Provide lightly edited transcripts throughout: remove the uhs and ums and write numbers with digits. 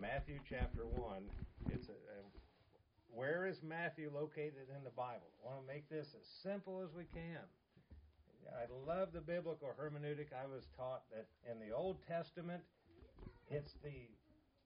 Matthew chapter 1. Where is Matthew located in the Bible? I want to make this as simple as we can. I love the biblical hermeneutic. I was taught that in the Old Testament, it's the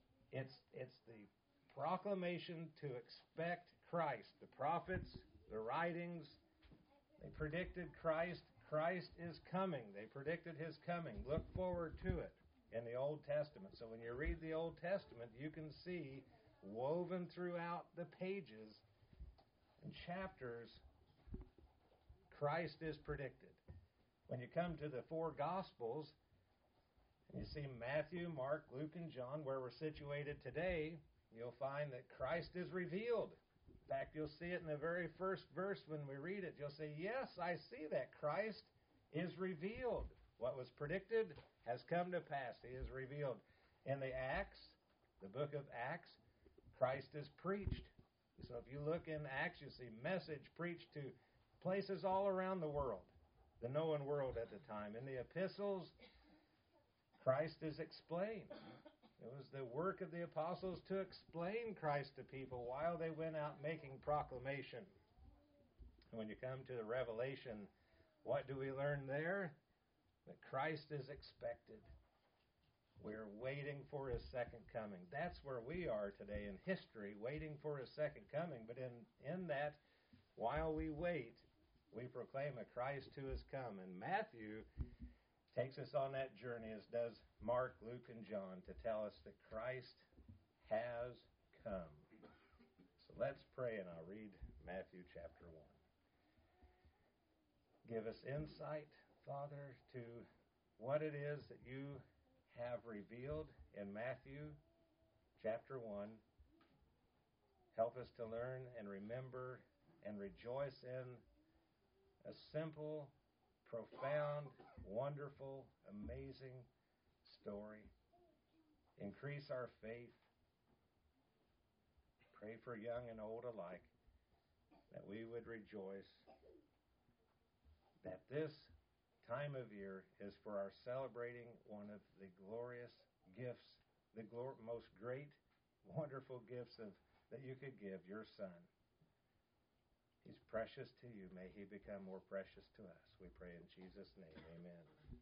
proclamation to expect Christ. The prophets, the writings, they predicted Christ. Christ is coming. They predicted His coming. Look forward to it in the Old Testament. So when you read the Old Testament, you can see woven throughout the pages and chapters, Christ is predicted. When you come to the four Gospels, and you see Matthew, Mark, Luke, and John, where we're situated today, you'll find that Christ is revealed. In fact, you'll see it in the very first verse when we read it. You'll say, yes, I see that. Christ is revealed. What was predicted has come to pass. He is revealed. In the Acts, the book of Acts, Christ is preached. So if you look in Acts, you see message preached to places all around the world, the known world at the time. In the epistles, Christ is explained. It was the work of the apostles to explain Christ to people while they went out making proclamation. And when you come to the Revelation, what do we learn there? That Christ is expected. We're waiting for His second coming. That's where we are today in history, waiting for His second coming. But in that, while we wait, we proclaim a Christ who has come. And Matthew takes us on that journey, as does Mark, Luke, and John, to tell us that Christ has come. So let's pray, and I'll read Matthew chapter 1. Give us insight, Father, to what it is that You have revealed in Matthew chapter 1. Help us to learn and remember and rejoice in a simple, profound, wonderful, amazing story. Increase our faith. Pray for young and old alike that we would rejoice that this time of year is for our celebrating one of the glorious gifts, the most great, wonderful gifts that You could give, Your Son. He's precious to You. May He become more precious to us. We pray in Jesus' name. Amen.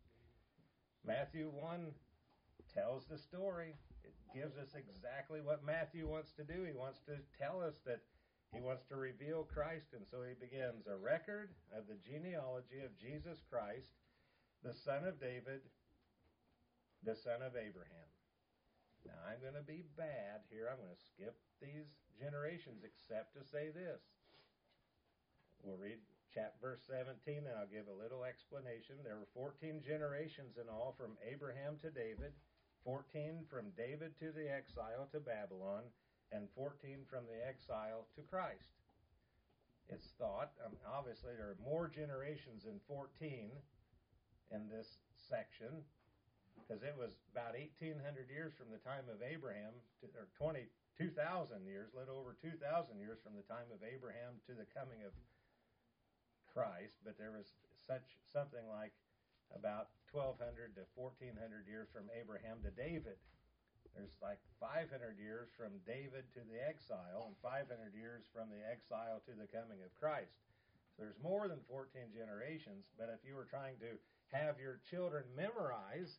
Matthew 1 tells the story. It gives us exactly what Matthew wants to do. He wants to tell us that he wants to reveal Christ, and so he begins a record of the genealogy of Jesus Christ, the son of David, the son of Abraham. Now, I'm going to be bad here. I'm going to skip these generations except to say this. We'll read verse 17, and I'll give a little explanation. There were 14 generations in all from Abraham to David, 14 from David to the exile to Babylon, and 14 from the exile to Christ. It's thought, obviously there are more generations than 14 in this section, because it was about 1,800 years from the time of Abraham, or 2,000 years, a little over 2,000 years from the time of Abraham to the coming of Christ. But there was something like about 1,200 to 1,400 years from Abraham to David. There's like 500 years from David to the exile, and 500 years from the exile to the coming of Christ. So there's more than 14 generations, but if you were trying to have your children memorize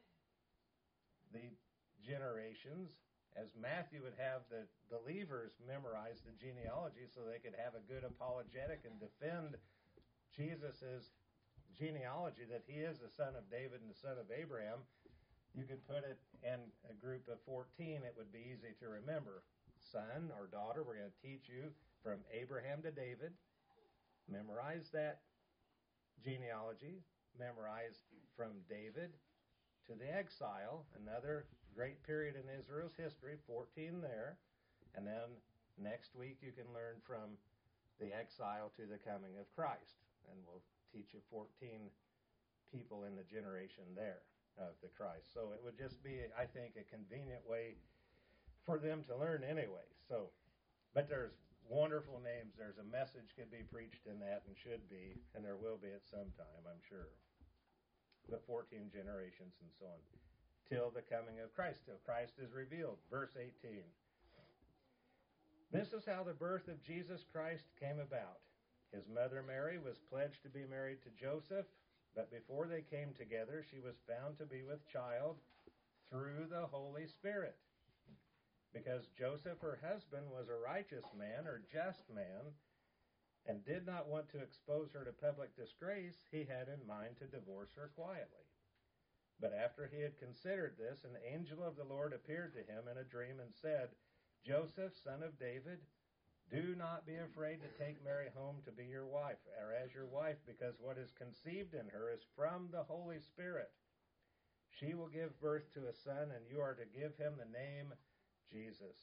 the generations, as Matthew would have the believers memorize the genealogy so they could have a good apologetic and defend Jesus' genealogy, that He is the son of David and the son of Abraham, you could put it in a group of 14. It would be easy to remember. Son or daughter, we're going to teach you from Abraham to David. Memorize that genealogy. Memorize from David to the exile, another great period in Israel's history, 14 there. And then next week you can learn from the exile to the coming of Christ. And we'll teach you 14 people in the generation there of the Christ. So it would just be, I think, a convenient way for them to learn anyway. So, but there's wonderful names. There's a message could be preached in that, and should be, and there will be at some time, I'm sure. But 14 generations and so on. till the coming of Christ, till Christ is revealed. Verse 18. This is how the birth of Jesus Christ came about. His mother Mary was pledged to be married to Joseph, but before they came together, she was found to be with child through the Holy Spirit. Because Joseph, her husband, was a righteous man or just man, and did not want to expose her to public disgrace, he had in mind to divorce her quietly. But after he had considered this, an angel of the Lord appeared to him in a dream and said, Joseph, son of David, do not be afraid to take Mary home to be your wife, or as your wife, because what is conceived in her is from the Holy Spirit. She will give birth to a son, and you are to give him the name Jesus,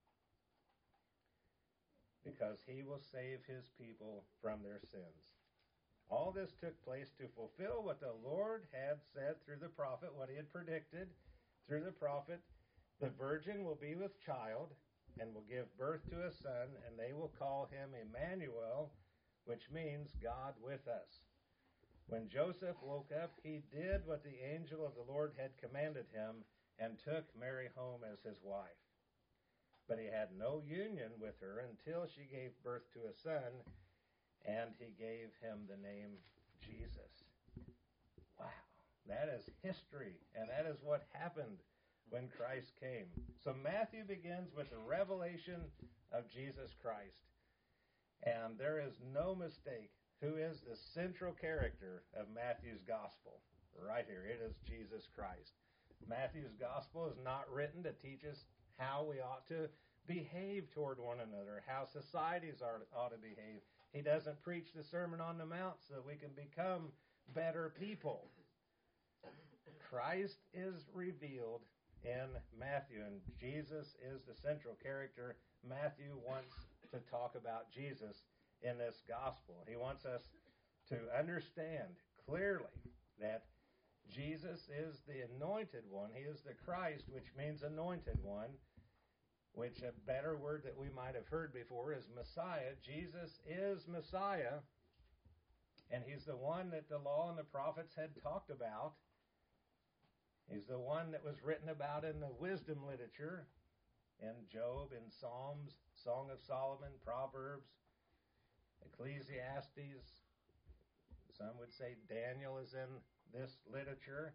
because he will save his people from their sins. All this took place to fulfill what the Lord had said through the prophet, what he had predicted through the prophet. The virgin will be with child and will give birth to a son, and they will call him Emmanuel, which means God with us. When Joseph woke up, he did what the angel of the Lord had commanded him and took Mary home as his wife. But he had no union with her until she gave birth to a son, and he gave him the name Jesus. Wow, that is history, and that is what happened when Christ came. So Matthew begins with the revelation of Jesus Christ. And there is no mistake who is the central character of Matthew's gospel. Right here, it is Jesus Christ. Matthew's gospel is not written to teach us how we ought to behave toward one another, how societies ought to behave. He doesn't preach the Sermon on the Mount so that we can become better people. Christ is revealed in Matthew, and Jesus is the central character. Matthew wants to talk about Jesus in this gospel. He wants us to understand clearly that Jesus is the anointed one. He is the Christ, which means anointed one, which a better word that we might have heard before is Messiah. Jesus is Messiah, and he's the one that the law and the prophets had talked about. He's the one that was written about in the wisdom literature, in Job, in Psalms, Song of Solomon, Proverbs, Ecclesiastes. Some would say Daniel is in this literature.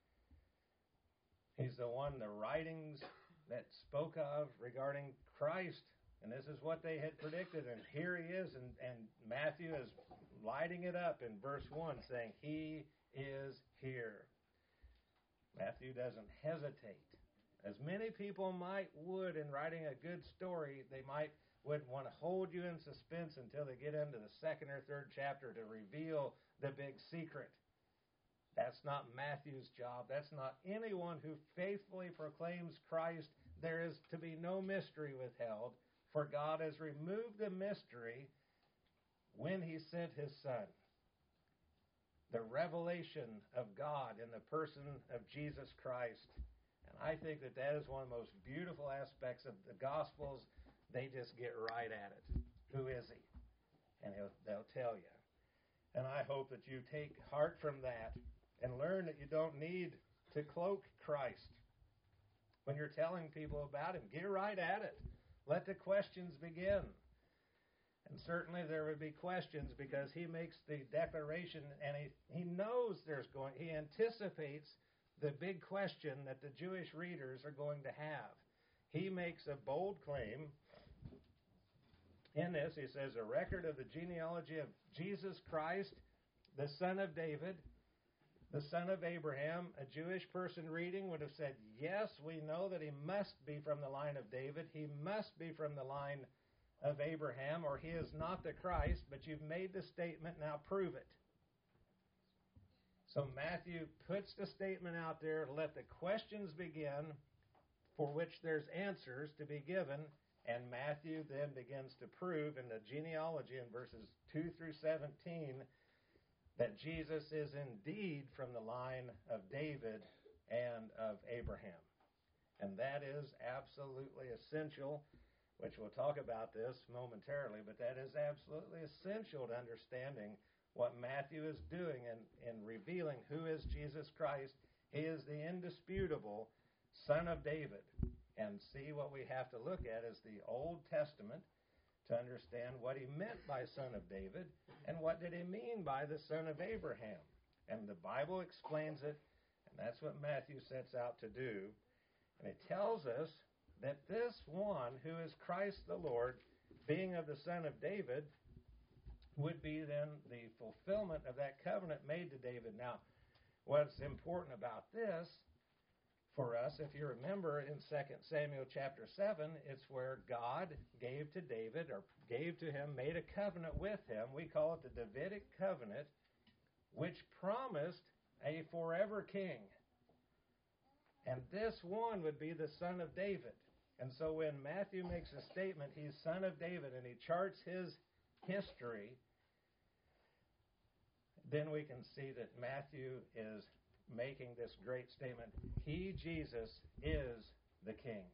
He's the one, the writings that spoke of regarding Christ, and this is what they had predicted, and here he is, and Matthew is lighting it up in verse 1, saying, he is here. Matthew doesn't hesitate. As many people would in writing a good story, they would want to hold you in suspense until they get into the second or third chapter to reveal the big secret. That's not Matthew's job. That's not anyone who faithfully proclaims Christ. There is to be no mystery withheld, for God has removed the mystery when he sent his Son. The revelation of God in the person of Jesus Christ. And I think that is one of the most beautiful aspects of the Gospels. They just get right at it. Who is he? And they'll tell you. And I hope that you take heart from that and learn that you don't need to cloak Christ. When you're telling people about him, get right at it. Let the questions begin. And certainly there would be questions because he makes the declaration and he knows he anticipates the big question that the Jewish readers are going to have. He makes a bold claim. In this, he says, a record of the genealogy of Jesus Christ, the son of David, the son of Abraham. A Jewish person reading would have said, yes, we know that he must be from the line of David. He must be from the line of Abraham, or he is not the Christ, but you've made the statement, now prove it. So Matthew puts the statement out there to let the questions begin, for which there's answers to be given, and Matthew then begins to prove in the genealogy in verses 2 through 17 that Jesus is indeed from the line of David and of Abraham. And that is absolutely essential, which we'll talk about this momentarily, but that is absolutely essential to understanding what Matthew is doing in revealing who is Jesus Christ. He is the indisputable Son of David. And see, what we have to look at is the Old Testament to understand what he meant by Son of David and what did he mean by the Son of Abraham. And the Bible explains it, and that's what Matthew sets out to do. And it tells us that this one who is Christ the Lord, being of the Son of David, would be then the fulfillment of that covenant made to David. Now, what's important about this for us, if you remember in 2 Samuel chapter 7, it's where God gave to David, or gave to him, made a covenant with him. We call it the Davidic covenant, which promised a forever king. And this one would be the Son of David. And so when Matthew makes a statement, he's Son of David, and he charts his history, then we can see that Matthew is making this great statement. He, Jesus, is the King.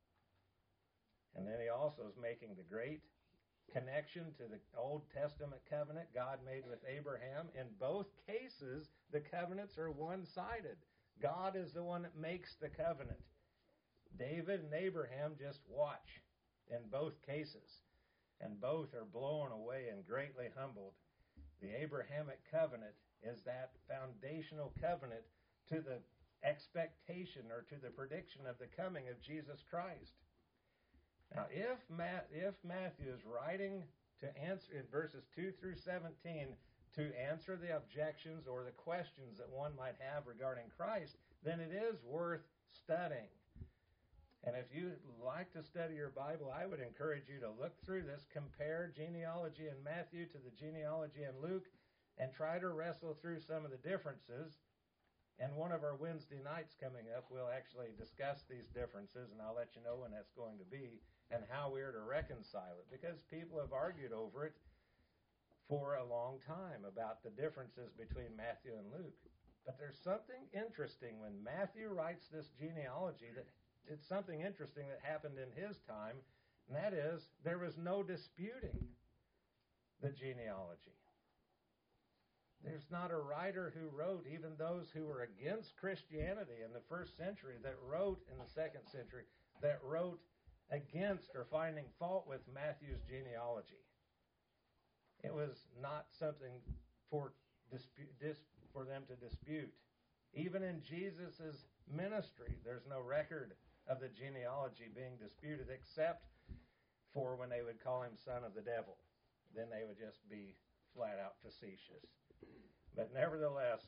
And then he also is making the great connection to the Old Testament covenant God made with Abraham. In both cases, the covenants are one-sided. God is the one that makes the covenant. David and Abraham just watch in both cases. And both are blown away and greatly humbled. The Abrahamic covenant is that foundational covenant to the expectation or to the prediction of the coming of Jesus Christ. Now, if Matthew is writing to answer in verses 2 through 17 to answer the objections or the questions that one might have regarding Christ, then it is worth studying. And if you like to study your Bible, I would encourage you to look through this, compare genealogy in Matthew to the genealogy in Luke, and try to wrestle through some of the differences. And one of our Wednesday nights coming up, we'll actually discuss these differences, and I'll let you know when that's going to be and how we are to reconcile it, because people have argued over it for a long time about the differences between Matthew and Luke. But there's something interesting when Matthew writes this genealogy that it's something interesting that happened in his time, and that is there was no disputing the genealogy. There's not a writer who wrote, even those who were against Christianity in the first century that wrote in the second century, that wrote against or finding fault with Matthew's genealogy. It was not something for them to dispute. Even in Jesus' ministry, there's no record of the genealogy being disputed, except for when they would call him son of the devil. Then they would just be flat out facetious. But nevertheless,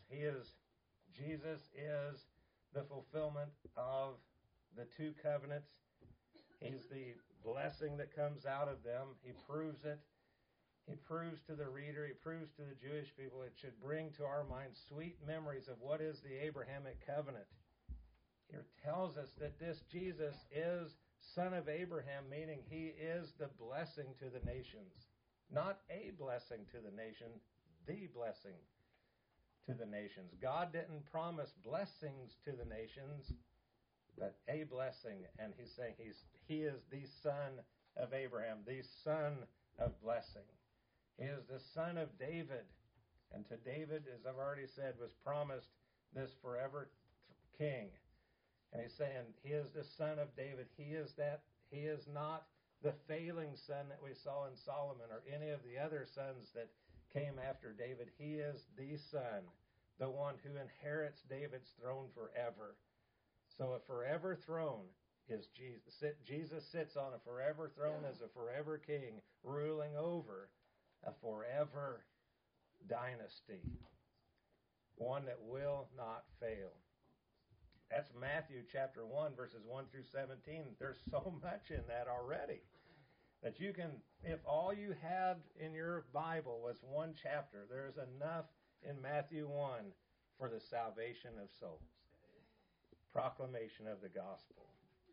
Jesus is the fulfillment of the two covenants. He's the blessing that comes out of them. He proves it. He proves to the reader, he proves to the Jewish people, it should bring to our minds sweet memories of what is the Abrahamic covenant. Here tells us that this Jesus is Son of Abraham, meaning he is the blessing to the nations. Not a blessing to the nation, the blessing to the nations. God didn't promise blessings to the nations, but a blessing. And he's saying he is the Son of Abraham, the Son of blessing. He is the Son of David. And to David, as I've already said, was promised this forever king. And he's saying he is the Son of David. He is not the failing son that we saw in Solomon or any of the other sons that came after David. He is the Son, the one who inherits David's throne forever. So a forever throne is Jesus. Jesus sits on a forever throne as a forever king, ruling over a forever dynasty, one that will not fail. That's Matthew chapter 1, verses 1 through 17. There's so much in that already that you can, if all you had in your Bible was one chapter, there's enough in Matthew 1 for the salvation of souls. Proclamation of the gospel.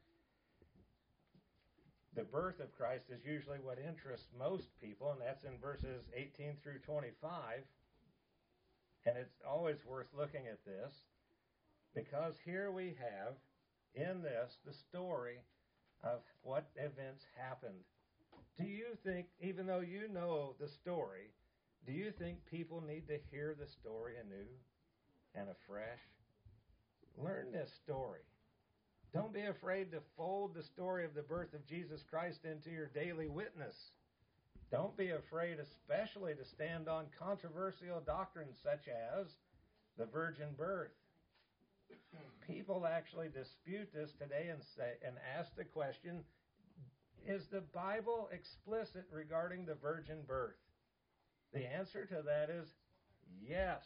The birth of Christ is usually what interests most people, and that's in verses 18 through 25. And it's always worth looking at this, because here we have in this the story of what events happened. Do you think, even though you know the story, do you think people need to hear the story anew and afresh? Learn this story. Don't be afraid to fold the story of the birth of Jesus Christ into your daily witness. Don't be afraid especially to stand on controversial doctrines such as the virgin birth. People actually dispute this today and ask the question, is the Bible explicit regarding the virgin birth? The answer to that is yes.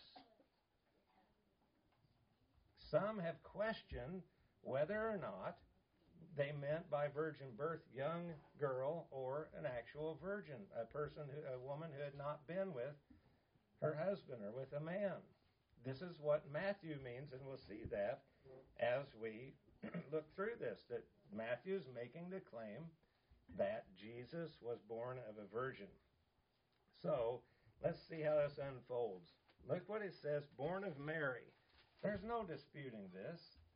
Some have questioned whether or not they meant by virgin birth young girl or an actual virgin, a woman who had not been with her husband or with a man. This is what Matthew means, and we'll see that as we look through this, that Matthew's making the claim that Jesus was born of a virgin. So, let's see how this unfolds. Look what it says, born of Mary. There's no disputing this.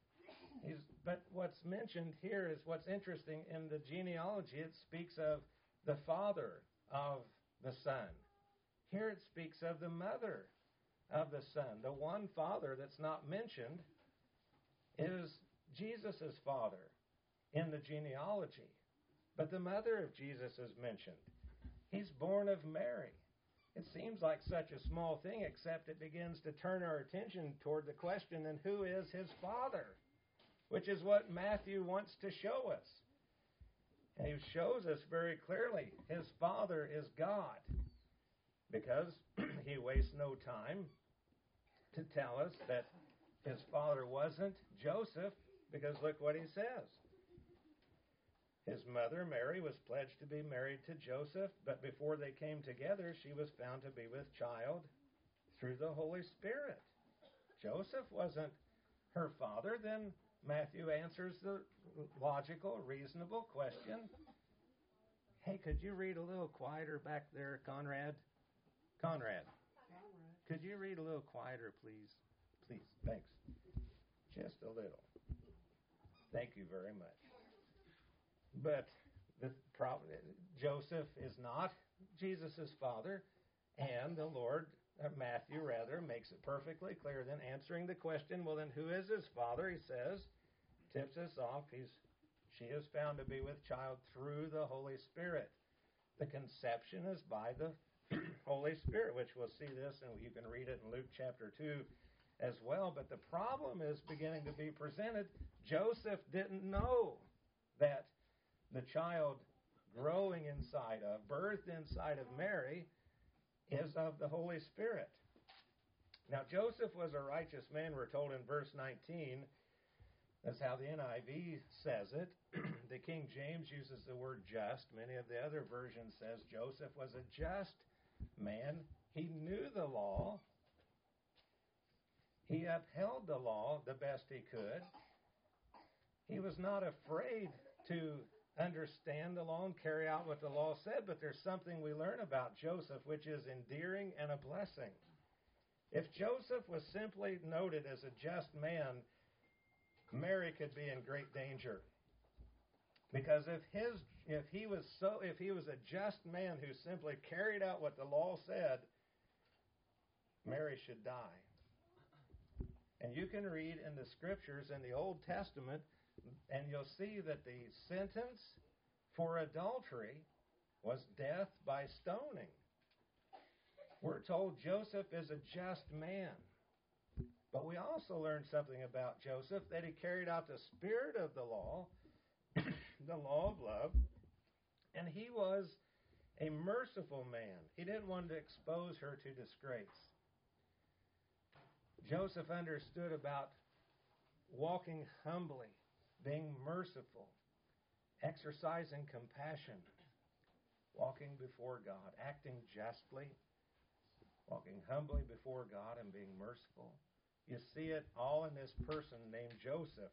But what's mentioned here is what's interesting. In the genealogy, it speaks of the father of the son. Here it speaks of the mother of the son. The one father that's not mentioned is Jesus' father in the genealogy. But the mother of Jesus is mentioned. He's born of Mary. It seems like such a small thing, except it begins to turn our attention toward the question, then who is his father? Which is what Matthew wants to show us. And he shows us very clearly his father is God. Because he wastes no time to tell us that his father wasn't Joseph, because look what he says. His mother, Mary, was pledged to be married to Joseph, but before they came together, she was found to be with child through the Holy Spirit. Joseph wasn't her father. Then Matthew answers the logical, reasonable question. Hey, could you read a little quieter back there, Conrad? Conrad, could you read a little quieter, please? Please, thanks. Just a little. Thank you very much. But the problem, Joseph is not Jesus' father, and the Lord, Matthew rather, makes it perfectly clear then, answering the question, well then who is his father? He says, tips us off, she is found to be with child through the Holy Spirit. The conception is by the Holy Spirit, which we'll see this, and you can read it in Luke chapter 2 as well. But the problem is beginning to be presented. Joseph didn't know that the child growing inside of, birthed inside of Mary, is of the Holy Spirit. Now, Joseph was a righteous man, we're told in verse 19. That's how the NIV says it. The King James uses the word just. Many of the other versions says Joseph was a just man. He knew the law. He upheld the law the best he could. He was not afraid to understand the law and carry out what the law said, but there's something we learn about Joseph which is endearing and a blessing. If Joseph was simply noted as a just man, Mary could be in great danger. Because if he was a just man who simply carried out what the law said, Mary should die. And you can read in the scriptures in the Old Testament, and you'll see that the sentence for adultery was death by stoning. We're told Joseph is a just man. But we also learned something about Joseph, that he carried out the spirit of the law, the law of love, and he was a merciful man. He didn't want to expose her to disgrace. Joseph understood about walking humbly, being merciful, exercising compassion, walking before God, acting justly, walking humbly before God and being merciful. You see it all in this person named Joseph.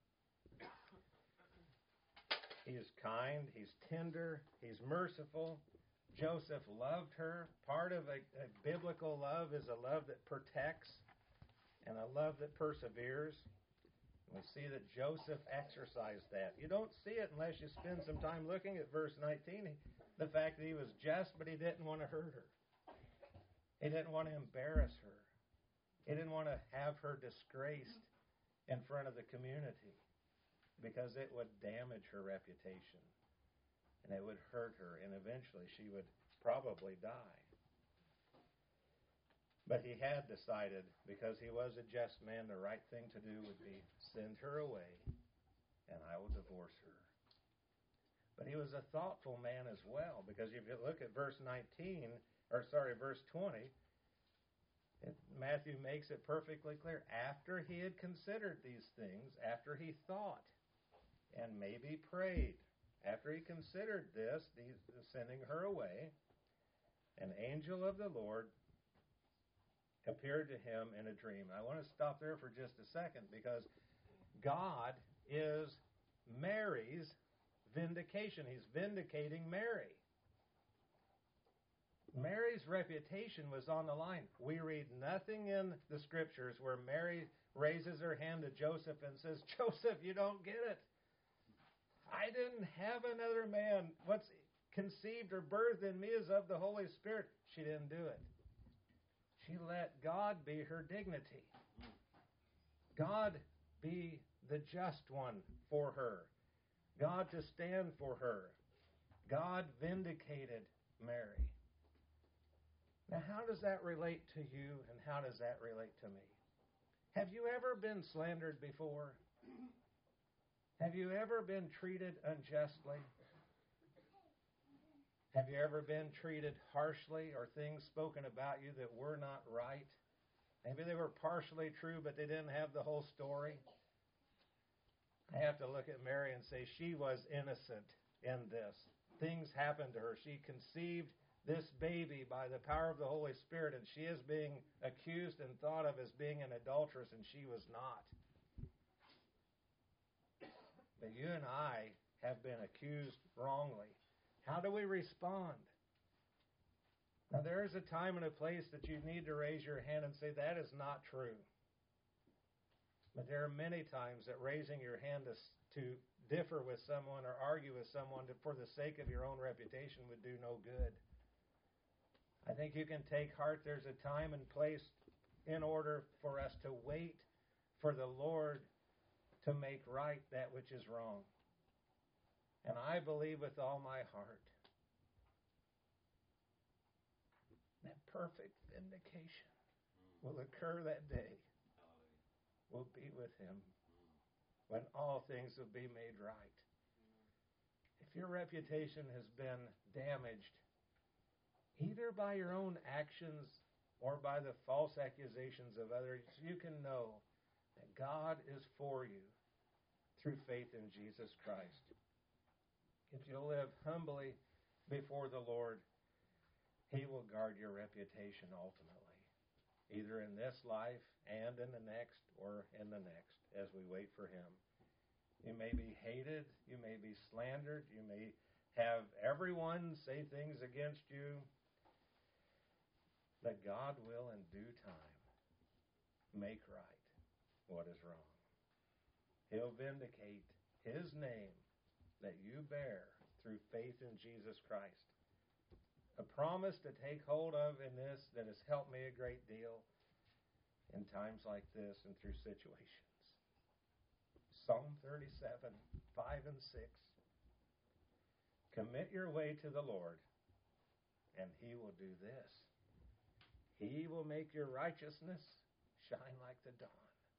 He is kind, he's tender, he's merciful. Joseph loved her. Part of a biblical love is a love that protects and a love that perseveres. We see that Joseph exercised that. You don't see it unless you spend some time looking at verse 19. The fact that he was just, but he didn't want to hurt her. He didn't want to embarrass her. He didn't want to have her disgraced in front of the community because it would damage her reputation and it would hurt her, and eventually she would probably die. But he had decided, because he was a just man, the right thing to do would be send her away, and I will divorce her. But he was a thoughtful man as well, because if you look at verse 20, Matthew makes it perfectly clear. After he had considered these things, after he thought and maybe prayed, after he considered this, sending her away, an angel of the Lord appeared to him in a dream. I want to stop there for just a second, because God is Mary's vindication. He's vindicating Mary. Mary's reputation was on the line. We read nothing in the Scriptures where Mary raises her hand to Joseph and says, Joseph, you don't get it. I didn't have another man. What's conceived or birthed in me is of the Holy Spirit. She didn't do it. She let God be her dignity. God be the just one for her. God to stand for her. God vindicated Mary. Now, how does that relate to you, and how does that relate to me? Have you ever been slandered before? Have you ever been treated unjustly? Have you ever been treated harshly, or things spoken about you that were not right? Maybe they were partially true, but they didn't have the whole story. I have to look at Mary and say she was innocent in this. Things happened to her. She conceived this baby by the power of the Holy Spirit, and she is being accused and thought of as being an adulteress, and she was not. But you and I have been accused wrongly. How do we respond? Now, there is a time and a place that you need to raise your hand and say, that is not true. But there are many times that raising your hand to differ with someone or argue with someone for the sake of your own reputation would do no good. I think you can take heart. There's a time and place in order for us to wait for the Lord to make right that which is wrong. And I believe with all my heart that perfect vindication will occur that day. We'll be with Him when all things will be made right. If your reputation has been damaged, either by your own actions or by the false accusations of others, you can know that God is for you through faith in Jesus Christ. If you live humbly before the Lord, He will guard your reputation ultimately, either in this life and in the next, or in the next, as we wait for Him. You may be hated, you may be slandered, you may have everyone say things against you, but God will in due time make right what is wrong. He'll vindicate His name that you bear through faith in Jesus Christ. A promise to take hold of in this that has helped me a great deal in times like this and through situations. Psalm 37, 5 and 6. Commit your way to the Lord, and He will do this. He will make your righteousness shine like the dawn.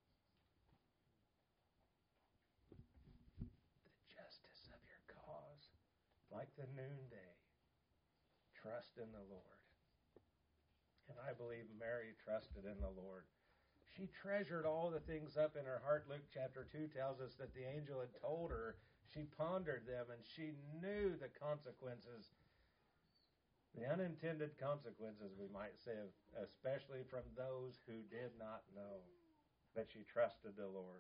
The justice of your cause like the noonday. Trust in the Lord. And I believe Mary trusted in the Lord. She treasured all the things up in her heart. Luke chapter 2 tells us that the angel had told her. She pondered them, and she knew the consequences, the unintended consequences, we might say, especially from those who did not know. But she trusted the Lord.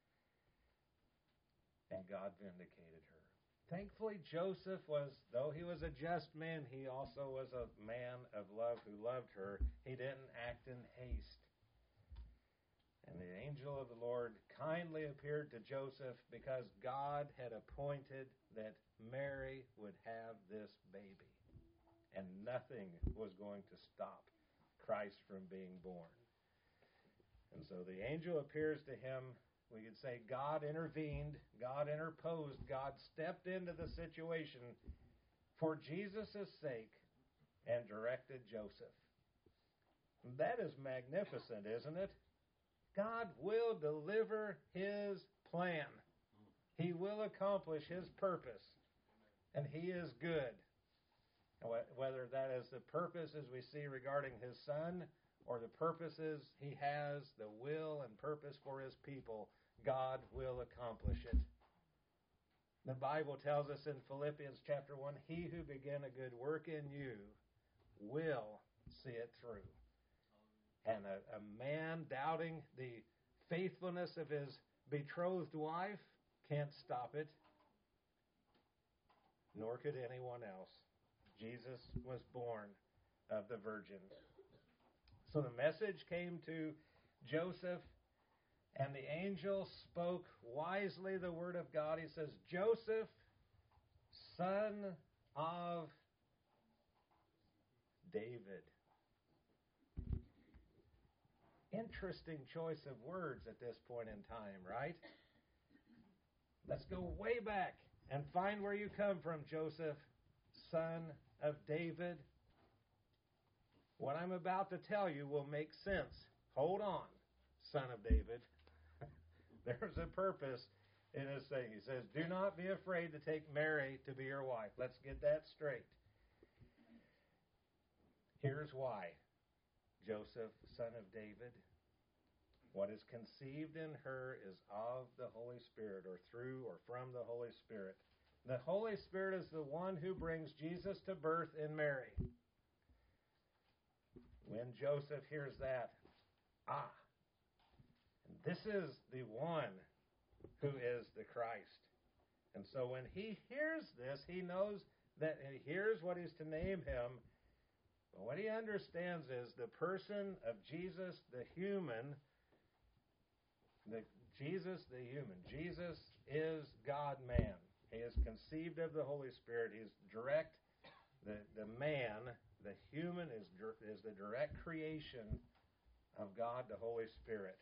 And God vindicated her. Thankfully, Joseph though he was a just man, he also was a man of love who loved her. He didn't act in haste. And the angel of the Lord kindly appeared to Joseph because God had appointed that Mary would have this baby. And nothing was going to stop Christ from being born. And so the angel appears to him we could say God intervened, God interposed, God stepped into the situation for Jesus' sake and directed Joseph. That is magnificent, isn't it? God will deliver His plan. He will accomplish His purpose. And He is good. Whether that is the purposes we see regarding His Son or the purposes He has, the will and purpose for His people, God will accomplish it. The Bible tells us in Philippians chapter 1, He who began a good work in you will see it through. And a man doubting the faithfulness of his betrothed wife can't stop it, nor could anyone else. Jesus was born of the Virgin. So the message came to Joseph, and the angel spoke wisely the word of God. He says, Joseph, son of David. Interesting choice of words at this point in time, right? Let's go way back and find where you come from, Joseph, son of David. What I'm about to tell you will make sense. Hold on, son of David. There's a purpose in his saying. He says, do not be afraid to take Mary to be your wife. Let's get that straight. Here's why. Joseph, son of David, what is conceived in her is of the Holy Spirit, or through or from the Holy Spirit. The Holy Spirit is the one who brings Jesus to birth in Mary. When Joseph hears that, this is the one who is the Christ. And so when he hears this, he knows that he hears what he's to name him. But what he understands is the person of Jesus, the human. Jesus is God-man. He is conceived of the Holy Spirit. He's direct. The man, the human, is the direct creation of God, the Holy Spirit.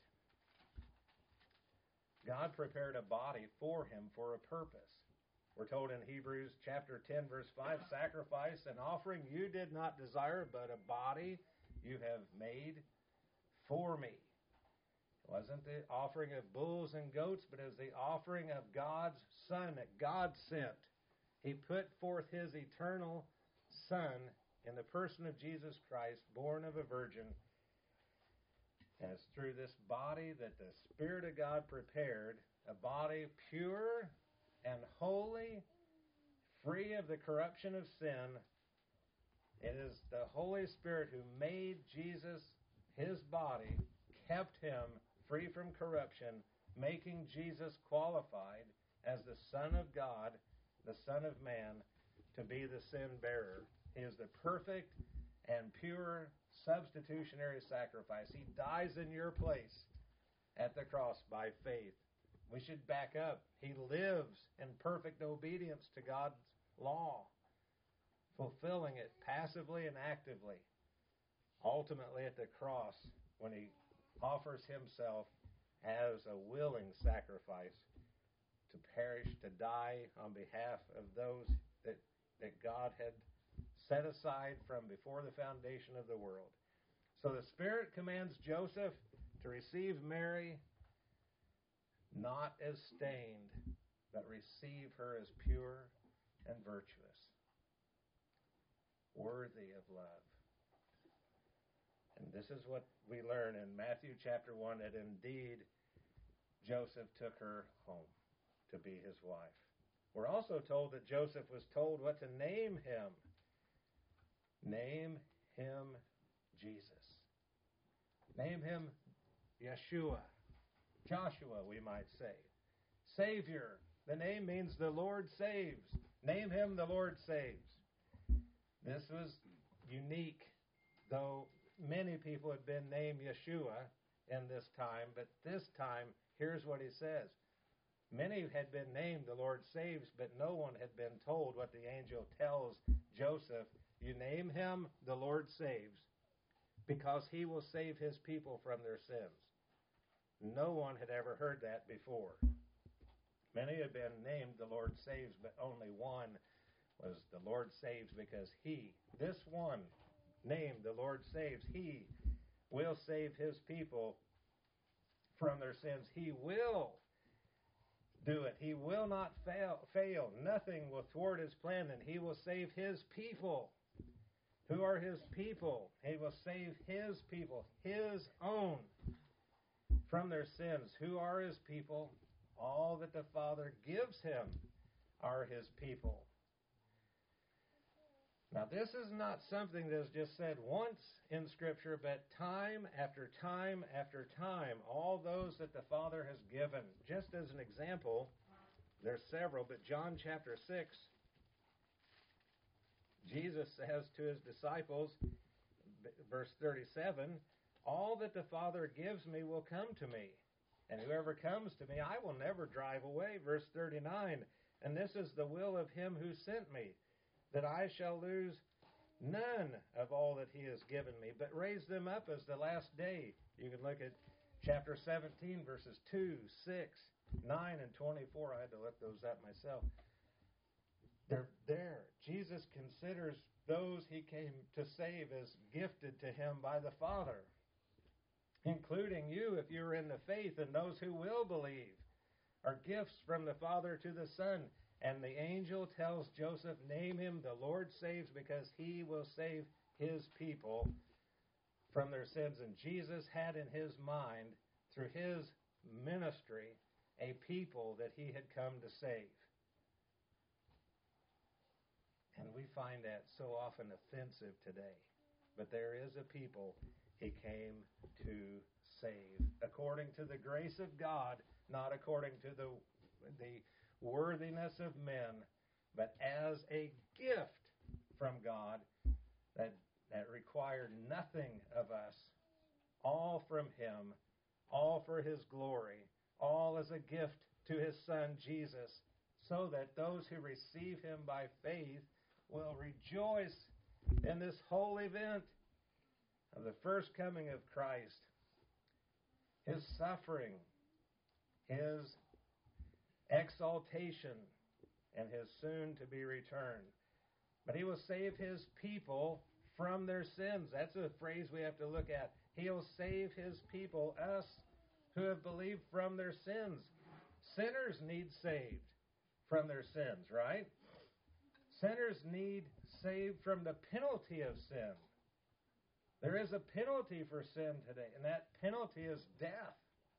God prepared a body for him for a purpose. We're told in Hebrews chapter 10, verse 5, sacrifice and offering you did not desire, but a body you have made for me. It wasn't the offering of bulls and goats, but it was the offering of God's Son that God sent. He put forth His eternal Son in the person of Jesus Christ, born of a virgin. And it's through this body that the Spirit of God prepared, a body pure and holy, free of the corruption of sin. It is the Holy Spirit who made Jesus, His body, kept Him free from corruption, making Jesus qualified as the Son of God, the Son of Man, to be the sin bearer. He is the perfect and pure substitutionary sacrifice. He dies in your place at the cross by faith. We should back up. He lives in perfect obedience to God's law, fulfilling it passively and actively. Ultimately at the cross, when He offers Himself as a willing sacrifice to perish, to die on behalf of those that God had set aside from before the foundation of the world. So the Spirit commands Joseph to receive Mary not as stained, but receive her as pure and virtuous, worthy of love. And this is what we learn in Matthew chapter 1, that indeed Joseph took her home to be his wife. We're also told that Joseph was told what to name him. Name him Jesus. Name him Yeshua. Joshua, we might say. Savior. The name means the Lord saves. Name him the Lord saves. This was unique, though many people had been named Yeshua in this time, but this time, here's what he says. Many had been named the Lord saves, but no one had been told what the angel tells Joseph. You name him the Lord saves, because he will save his people from their sins. No one had ever heard that before. Many had been named the Lord saves, but only one was the Lord saves because he, this one named the Lord saves, he will save his people from their sins. He will do it. He will not fail. Nothing will thwart his plan, and he will save his people. Who are his people? He will save his people, his own, from their sins. Who are his people? All that the Father gives him are his people. Now, this is not something that's just said once in Scripture, but time after time after time, all those that the Father has given. Just as an example, there's several, but John chapter 6, Jesus says to his disciples, verse 37, all that the Father gives me will come to me, and whoever comes to me I will never drive away. Verse 39, and this is the will of him who sent me, that I shall lose none of all that he has given me, but raise them up as the last day. You can look at chapter 17, verses 2, 6, 9, and 24. I had to look those up myself. They're there. Jesus considers those he came to save as gifted to him by the Father, including you if you're in the faith, and those who will believe are gifts from the Father to the Son. And the angel tells Joseph, name him the Lord saves, because he will save his people from their sins. And Jesus had in his mind, through his ministry, a people that he had come to save. And we find that so often offensive today. But there is a people he came to save, according to the grace of God, not according to the worthiness of men, but as a gift from God that required nothing of us, all from him, all for his glory, all as a gift to his Son Jesus, so that those who receive him by faith will rejoice in this whole event of the first coming of Christ, his suffering, his exaltation, and his soon-to-be return. But he will save his people from their sins. That's a phrase we have to look at. He'll save his people, us who have believed, from their sins. Sinners need saved from their sins, right? Sinners need saved from the penalty of sin. There is a penalty for sin today, and that penalty is death.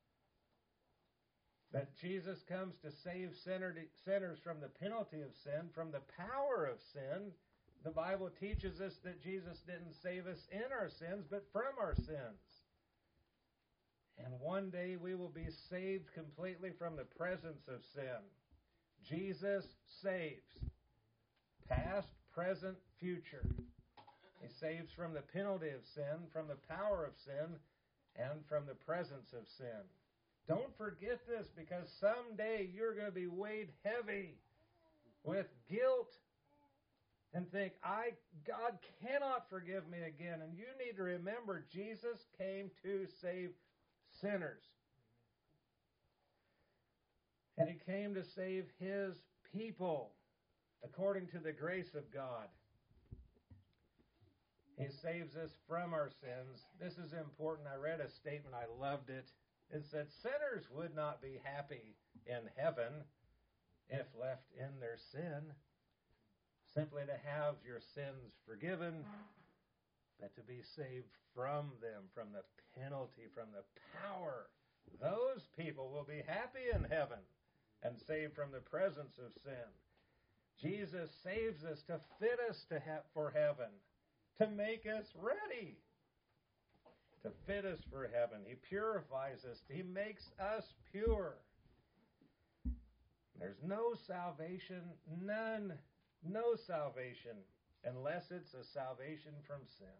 That Jesus comes to save sinners from the penalty of sin, from the power of sin. The Bible teaches us that Jesus didn't save us in our sins, but from our sins. And one day we will be saved completely from the presence of sin. Jesus saves. Past, present, future. He saves from the penalty of sin, from the power of sin, and from the presence of sin. Don't forget this, because someday you're going to be weighed heavy with guilt and think, God cannot forgive me again. And you need to remember, Jesus came to save sinners. And he came to save his people according to the grace of God. He saves us from our sins. This is important. I read a statement. I loved it. It said, sinners would not be happy in heaven if left in their sin, simply to have your sins forgiven, but to be saved from them, from the penalty, from the power. Those people will be happy in heaven and saved from the presence of sin. Jesus saves us to fit us for heaven, to make us ready, to fit us for heaven. He purifies us. He makes us pure. There's no salvation, none, no salvation, unless it's a salvation from sin.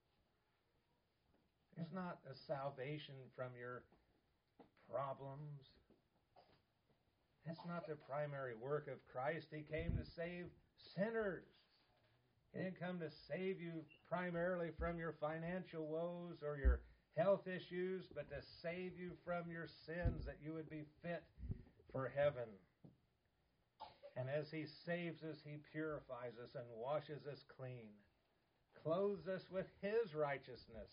There's not a salvation from your problems. That's not the primary work of Christ. He came to save sinners. He didn't come to save you primarily from your financial woes or your health issues, but to save you from your sins, that you would be fit for heaven. And as He saves us, He purifies us and washes us clean, clothes us with His righteousness,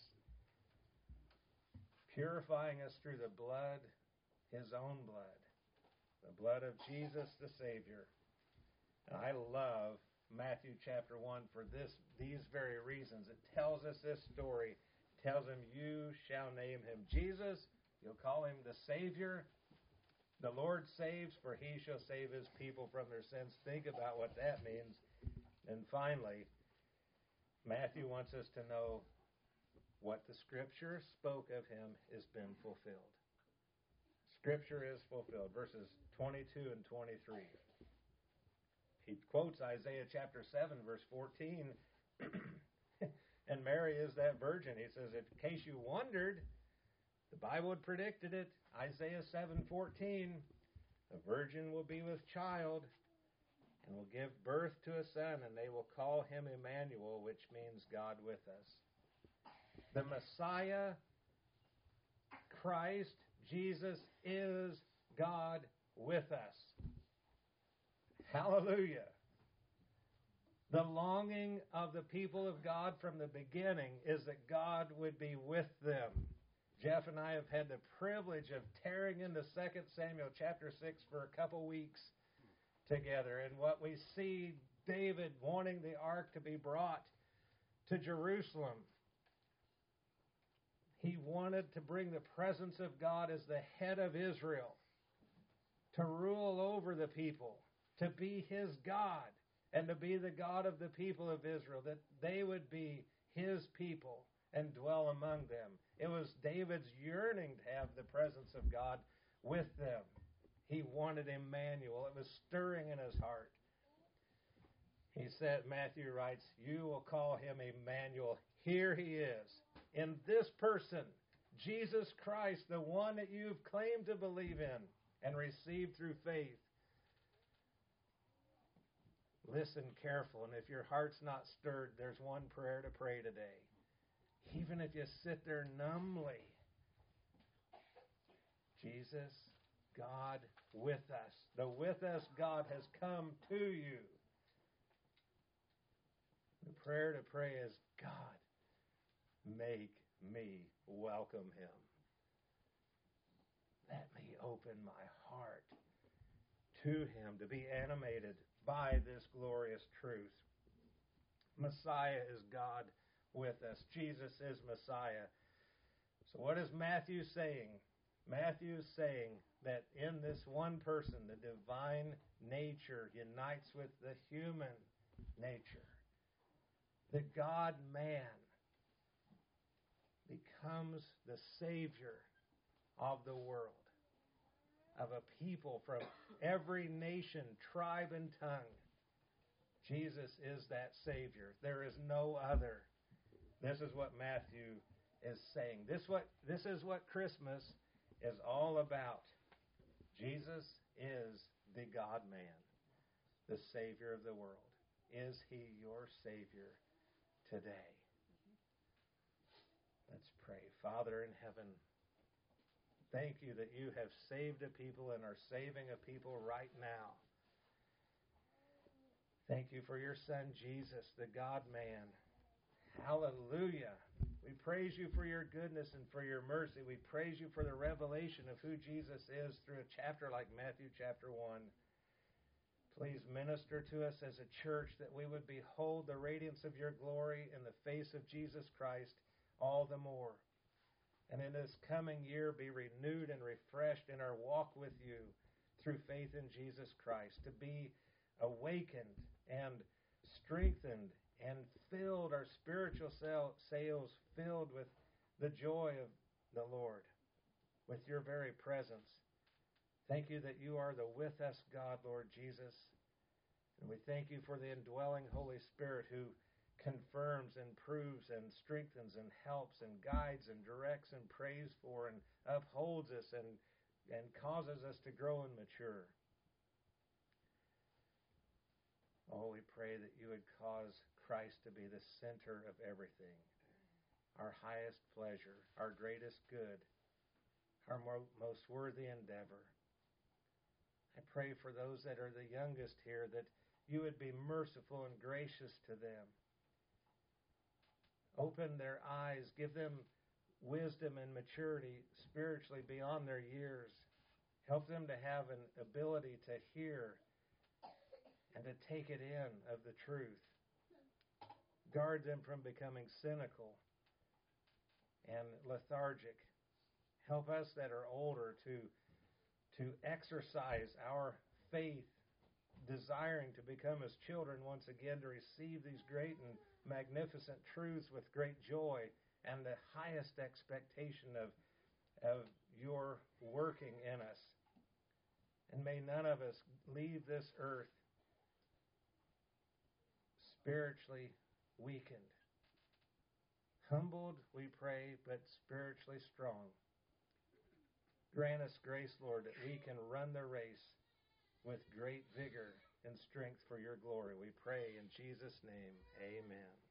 purifying us through the blood, His own blood, the blood of Jesus the Savior. And I love Matthew chapter 1 for these very reasons. It tells us this story. It tells him, you shall name him Jesus. You'll call him the Savior. The Lord saves, for he shall save his people from their sins. Think about what that means. And finally, Matthew wants us to know what the Scripture spoke of him has been fulfilled. Scripture is fulfilled. Verses 22 and 23. He quotes Isaiah chapter 7, verse 14. And Mary is that virgin. He says, in case you wondered, the Bible had predicted it. Isaiah 7:14. A virgin will be with child and will give birth to a son, and they will call him Emmanuel, which means God with us. The Messiah, Christ, Jesus, is God with us. Hallelujah. The longing of the people of God from the beginning is that God would be with them. Jeff and I have had the privilege of tearing into 2 Samuel chapter 6 for a couple weeks together. And what we see, David wanting the ark to be brought to Jerusalem. He wanted to bring the presence of God as the head of Israel, to rule over the people, to be His God, and to be the God of the people of Israel, that they would be His people and dwell among them. It was David's yearning to have the presence of God with them. He wanted Emmanuel. It was stirring in his heart. He said, Matthew writes, you will call him Emmanuel. Here he is. In this person, Jesus Christ, the one that you've claimed to believe in and received through faith. Listen careful, and if your heart's not stirred, there's one prayer to pray today. Even if you sit there numbly, Jesus, God with us. The with us God has come to you. The prayer to pray is, God, make me welcome him. Let me open my heart to him to be animated by this glorious truth. Messiah is God with us. Jesus is Messiah. So what is Matthew saying? Matthew is saying that in this one person, the divine nature unites with the human nature. The God-man becomes the Savior of the world, of a people from every nation, tribe, and tongue. Jesus is that Savior. There is no other. This is what Matthew is saying. This is what Christmas is all about. Jesus is the God-man, the Savior of the world. Is he your Savior today? Let's pray. Father in heaven, thank you that you have saved a people and are saving a people right now. Thank you for your Son, Jesus, the God-man. Hallelujah. We praise you for your goodness and for your mercy. We praise you for the revelation of who Jesus is through a chapter like Matthew chapter 1. Please minister to us as a church that we would behold the radiance of your glory in the face of Jesus Christ all the more. And in this coming year be renewed and refreshed in our walk with you through faith in Jesus Christ, to be awakened and strengthened and filled, our spiritual sails filled with the joy of the Lord, with your very presence. Thank you that you are the with us God, Lord Jesus. And we thank you for the indwelling Holy Spirit who confirms and proves and strengthens and helps and guides and directs and prays for and upholds us and causes us to grow and mature. Oh, we pray that you would cause Christ to be the center of everything. our highest pleasure, our greatest good, our most worthy endeavor. I pray for those that are the youngest here that you would be merciful and gracious to them. Open their eyes, give them wisdom and maturity spiritually beyond their years. Help them to have an ability to hear and to take it in of the truth. Guard them from becoming cynical and lethargic. Help us that are older to exercise our faith, desiring to become as children once again, to receive these great and magnificent truths with great joy and the highest expectation of your working in us. And may none of us leave this earth spiritually weakened. Humbled, we pray, but spiritually strong. Grant us grace, Lord, that we can run the race with great vigor and strength for your glory. We pray in Jesus' name, amen.